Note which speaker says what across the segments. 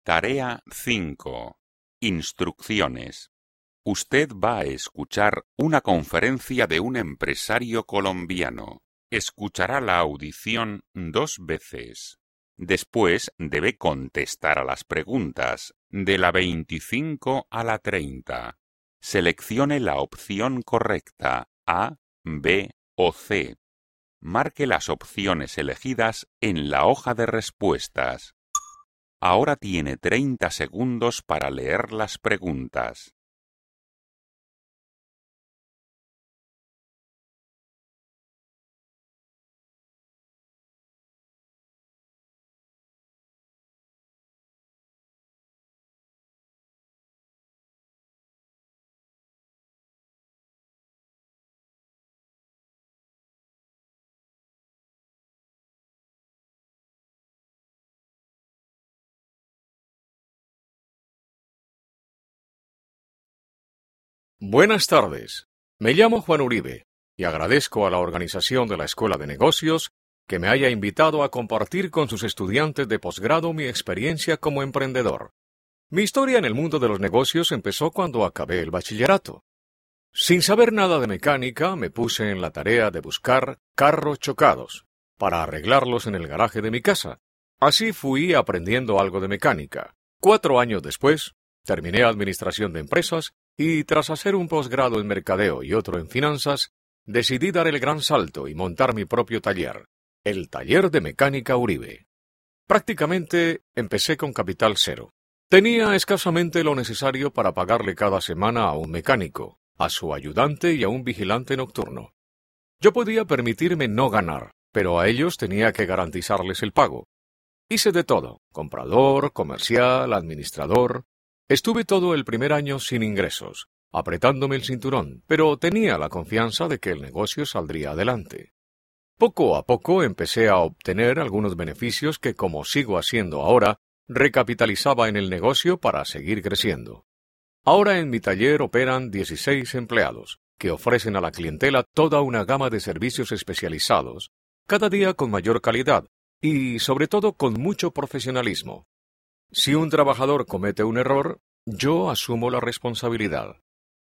Speaker 1: Tarea 5. Instrucciones. Usted va a escuchar una conferencia de un empresario colombiano. Escuchará la audición 2 veces. Después debe contestar a las preguntas, de la 25 a la 30. Seleccione la opción correcta, A, B o C. Marque las opciones elegidas en la hoja de respuestas. Ahora tiene 30 segundos para leer las preguntas.
Speaker 2: Buenas tardes. Me llamo Juan Uribe y agradezco a la organización de la Escuela de Negocios que me haya invitado a compartir con sus estudiantes de posgrado mi experiencia como emprendedor. Mi historia en el mundo de los negocios empezó cuando acabé el bachillerato. Sin saber nada de mecánica, me puse en la tarea de buscar carros chocados para arreglarlos en el garaje de mi casa. Así fui aprendiendo algo de mecánica. 4 años después, terminé Administración de Empresas y tras hacer un posgrado en Mercadeo y otro en Finanzas, decidí dar el gran salto y montar mi propio taller, el Taller de Mecánica Uribe. Prácticamente empecé con capital cero. Tenía escasamente lo necesario para pagarle cada semana a un mecánico, a su ayudante y a un vigilante nocturno. Yo podía permitirme no ganar, pero a ellos tenía que garantizarles el pago. Hice de todo, comprador, comercial, administrador. Estuve todo el primer año sin ingresos, apretándome el cinturón, pero tenía la confianza de que el negocio saldría adelante. Poco a poco empecé a obtener algunos beneficios que, como sigo haciendo ahora, recapitalizaba en el negocio para seguir creciendo. Ahora en mi taller operan 16 empleados, que ofrecen a la clientela toda una gama de servicios especializados, cada día con mayor calidad y, sobre todo, con mucho profesionalismo. Si un trabajador comete un error, yo asumo la responsabilidad.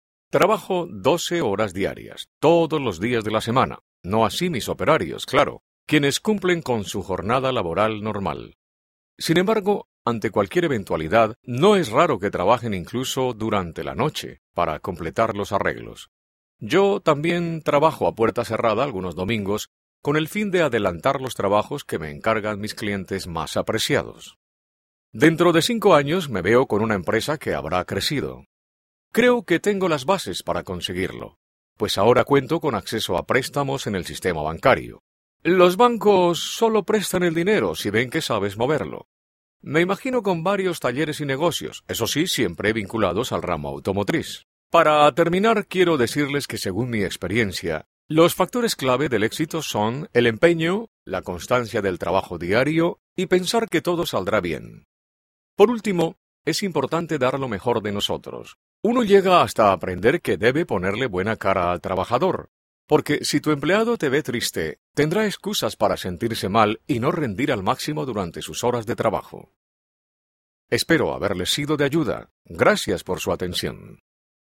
Speaker 2: Trabajo 12 horas diarias, todos los días de la semana, no así mis operarios, claro, quienes cumplen con su jornada laboral normal. Sin embargo, ante cualquier eventualidad, no es raro que trabajen incluso durante la noche para completar los arreglos. Yo también trabajo a puerta cerrada algunos domingos con el fin de adelantar los trabajos que me encargan mis clientes más apreciados. Dentro de 5 años me veo con una empresa que habrá crecido. Creo que tengo las bases para conseguirlo, pues ahora cuento con acceso a préstamos en el sistema bancario. Los bancos solo prestan el dinero si ven que sabes moverlo. Me imagino con varios talleres y negocios, eso sí, siempre vinculados al ramo automotriz. Para terminar, quiero decirles que según mi experiencia, los factores clave del éxito son el empeño, la constancia del trabajo diario y pensar que todo saldrá bien. Por último, es importante dar lo mejor de nosotros. Uno llega hasta aprender que debe ponerle buena cara al trabajador, porque si tu empleado te ve triste, tendrá excusas para sentirse mal y no rendir al máximo durante sus horas de trabajo. Espero haberles sido de ayuda. Gracias por su atención.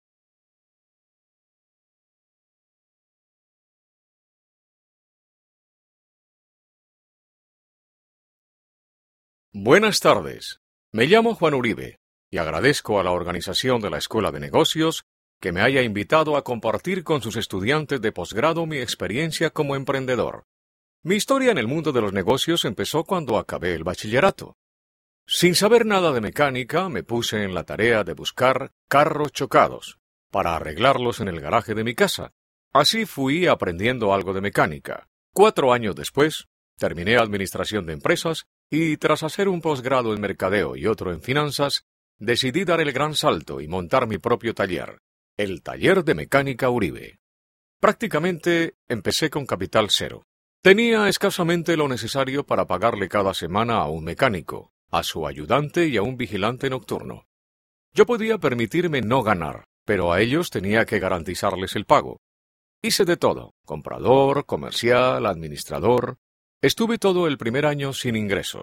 Speaker 2: Buenas tardes. Me llamo Juan Uribe y agradezco a la organización de la Escuela de Negocios que me haya invitado a compartir con sus estudiantes de posgrado mi experiencia como emprendedor. Mi historia en el mundo de los negocios empezó cuando acabé el bachillerato. Sin saber nada de mecánica, me puse en la tarea de buscar carros chocados para arreglarlos en el garaje de mi casa. Así fui aprendiendo algo de mecánica. 4 años después, terminé Administración de Empresas y tras hacer un posgrado en Mercadeo y otro en Finanzas, decidí dar el gran salto y montar mi propio taller, el Taller de Mecánica Uribe. Prácticamente empecé con capital cero. Tenía escasamente lo necesario para pagarle cada semana a un mecánico, a su ayudante y a un vigilante nocturno. Yo podía permitirme no ganar, pero a ellos tenía que garantizarles el pago. Hice de todo, comprador, comercial, administrador. Estuve todo el primer año sin ingresos,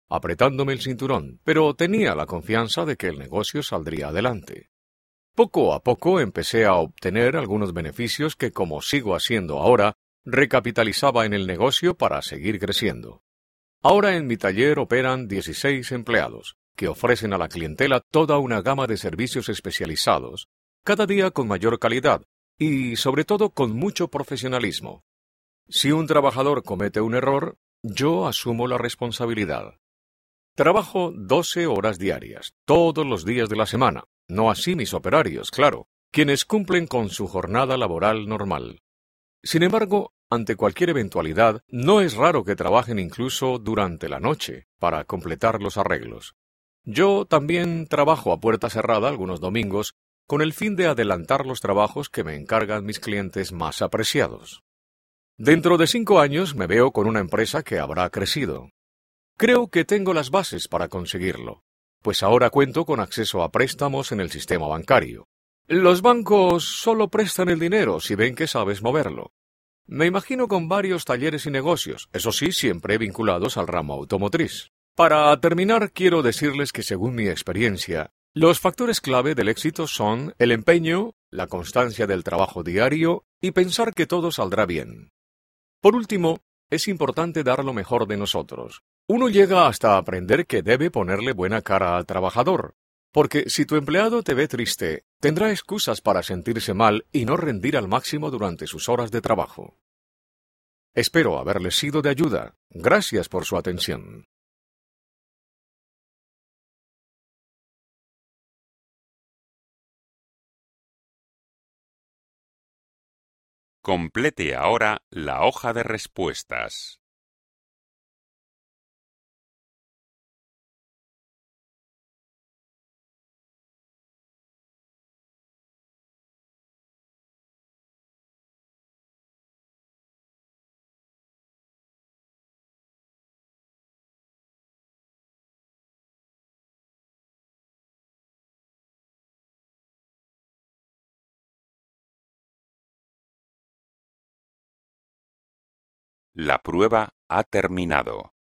Speaker 2: apretándome el cinturón, pero tenía la confianza de que el negocio saldría adelante. Poco a poco empecé a obtener algunos beneficios que, como sigo haciendo ahora, recapitalizaba en el negocio para seguir creciendo. Ahora en mi taller operan 16 empleados, que ofrecen a la clientela toda una gama de servicios especializados, cada día con mayor calidad y, sobre todo, con mucho profesionalismo. Si un trabajador comete un error, yo asumo la responsabilidad. Trabajo 12 horas diarias, todos los días de la semana, no así mis operarios, claro, quienes cumplen con su jornada laboral normal. Sin embargo, ante cualquier eventualidad, no es raro que trabajen incluso durante la noche para completar los arreglos. Yo también trabajo a puerta cerrada algunos domingos con el fin de adelantar los trabajos que me encargan mis clientes más apreciados. Dentro de 5 años me veo con una empresa que habrá crecido. Creo que tengo las bases para conseguirlo, pues ahora cuento con acceso a préstamos en el sistema bancario. Los bancos solo prestan el dinero si ven que sabes moverlo. Me imagino con varios talleres y negocios, eso sí, siempre vinculados al ramo automotriz. Para terminar, quiero decirles que según mi experiencia, los factores clave del éxito son el empeño, la constancia del trabajo diario y pensar que todo saldrá bien. Por último, es importante dar lo mejor de nosotros. Uno llega hasta aprender que debe ponerle buena cara al trabajador, porque si tu empleado te ve triste, tendrá excusas para sentirse mal y no rendir al máximo durante sus horas de trabajo. Espero haberles sido de ayuda. Gracias por su atención.
Speaker 1: Complete ahora la hoja de respuestas. La prueba ha terminado.